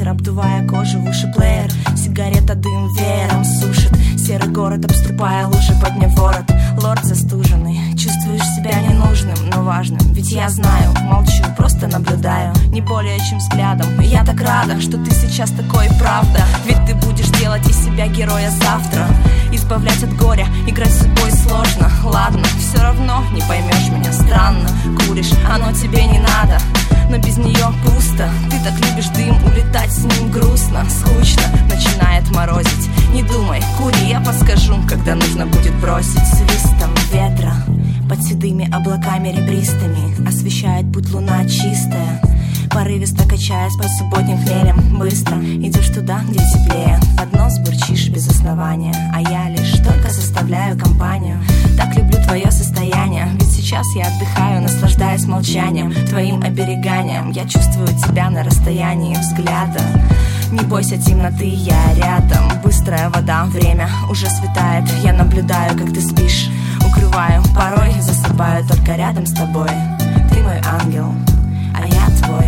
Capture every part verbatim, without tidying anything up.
ветер, обдувая кожу в уши плеер. Сигарета дым веером сушит серый город, обступая лужи под мне ворот. Лорд застуженный, чувствуешь себя ненужным, но важным. Ведь я знаю, молчу, просто наблюдаю, не более чем взглядом. И я так рада, что ты сейчас такой, правда. Ведь ты будешь делать из себя героя завтра, избавлять от горя, играть с собой сложно. Ладно, все равно не поймешь меня, странно. Куришь, оно тебе не надо, но без нее пусто. Ты так любишь дым, улетать с ним грустно. Скучно, начинает морозить. Не думай, кури, я подскажу, когда нужно будет бросить. Свистом ветра под седыми облаками ребристыми освещает путь луна чистая. Порывисто качаясь под субботним хмелем, быстро идешь туда, где теплее. Под нос бурчишь без основания, а я лишь только составляю компанию. Так люблю твое состояние, ведь сейчас я отдыхаю, наслаждаясь молчанием, твоим обереганием. Я чувствую тебя на расстоянии взгляда. Не бойся темноты, я рядом. Быстрая вода, время уже светает. Я наблюдаю, как ты спишь, укрываю, порой засыпаю только рядом с тобой. Ты мой ангел, а я твой.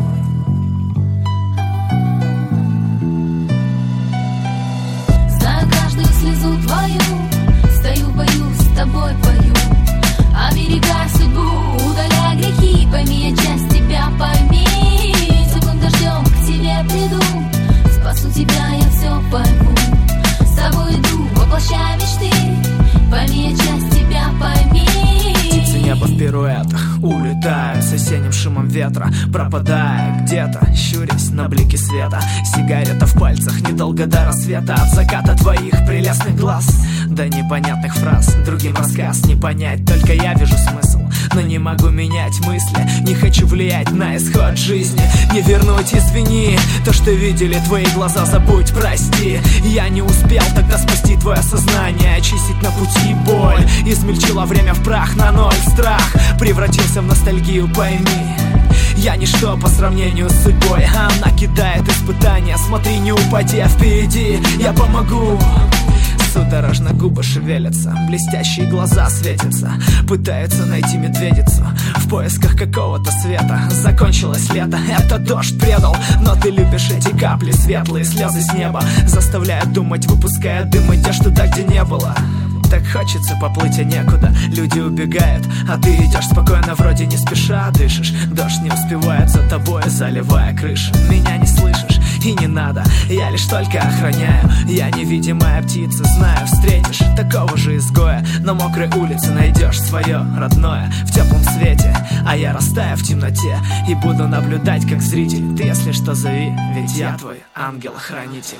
Знаю каждую слезу твою, стою, боюсь, с тобой пою. Оберегай судьбу, удаляй грехи, пойми, я часть тебя, пойми. Теплым дождем к тебе приду, спасу тебя, я все пойму. С тобой иду, воплощая мечты, пойми, я часть тебя, пойми. Птицы неба в пируэтах улетают с осенним шумом ветра, пропадая где-то, щурясь на блики света. Сигарета в пальцах, недолго до рассвета. От заката твоих прелестных глаз до непонятных фраз, другим рассказ не понять, только я вижу смысл, но не могу менять мысли. Не хочу влиять на исход жизни, не вернуть, извини. То, что видели твои глаза, забудь, прости. Я не успел тогда спасти твое сознание, очистить на пути боль. Измельчила время в прах, на ноль страх превратился в ностальгию, пойми. Я ничто по сравнению с судьбой, она кидает испытания. Смотри, не упади, а впереди я помогу. Судорожно губы шевелятся, блестящие глаза светятся, пытаются найти медведицу в поисках какого-то света. Закончилось лето, это дождь предал, но ты любишь эти капли, светлые слезы с неба заставляют думать, выпуская дым, идешь туда, где не было. Так хочется поплыть, а некуда. Люди убегают, а ты идешь спокойно, вроде не спеша дышишь. Дождь не успевает за тобой, заливая крышу. Меня не слышишь и не надо, я лишь только охраняю. Я невидимая птица, знаю, встретишь такого же изгоя. На мокрой улице найдешь свое родное в теплом свете, а я растаю в темноте и буду наблюдать как зритель. Ты, если что, зови, ведь я твой ангел-хранитель.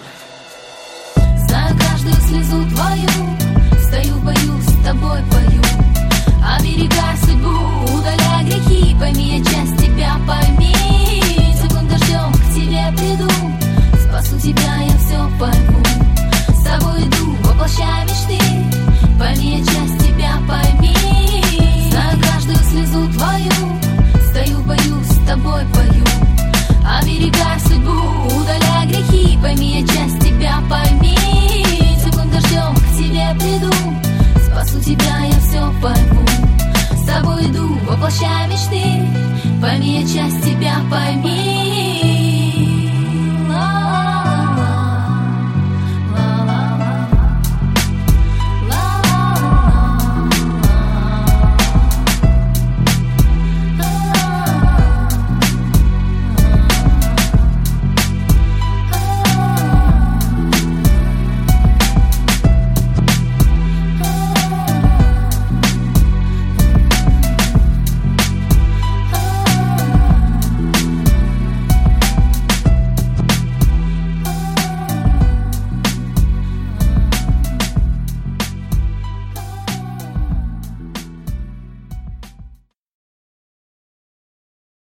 Знаю каждую слезу твою, стою, боюсь, с тобой пою. Оберегай судьбу, удаляй грехи, пойми, я часть тебя, пойми. Теплым дождем к тебе приду, спасу тебя, я все пойму. С тобой иду, воплощая мечты, пойми, я часть тебя, пойми. Знаю каждую слезу твою, стою, боюсь, с тобой пою. Оберегай судьбу, удаляй грехи, пойми, я часть тебя, пойми. Теплым дождем к тебе приду, спасу тебя, я все пойму. С тобой иду, воплощая мечты, пойми, я часть тебя, пойми.